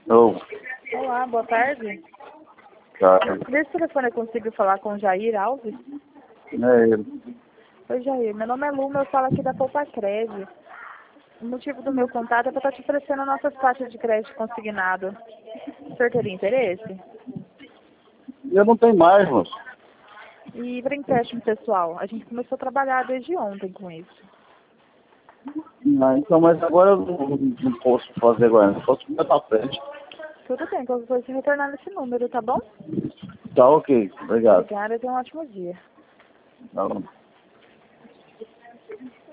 Ô, Olá, boa tarde. cara, Nesse telefone eu consigo falar com o Jair Alves? é ele. Oi, Jair. Meu nome é Luma, eu falo aqui da Poupa Cred. O motivo do meu contato é para estar te oferecendo nossas taxas de crédito consignado. O senhor teria interesse? Eu não tenho mais, moço. E para empréstimo pessoal, a gente começou a trabalhar desde ontem com isso. Não, então, mas agora eu não posso fazer agora, não posso ir pra frente. Tudo bem, qualquer coisa você retornar nesse número, tá bom? Tá ok, obrigado. Obrigada e tenha um ótimo dia. Tá bom.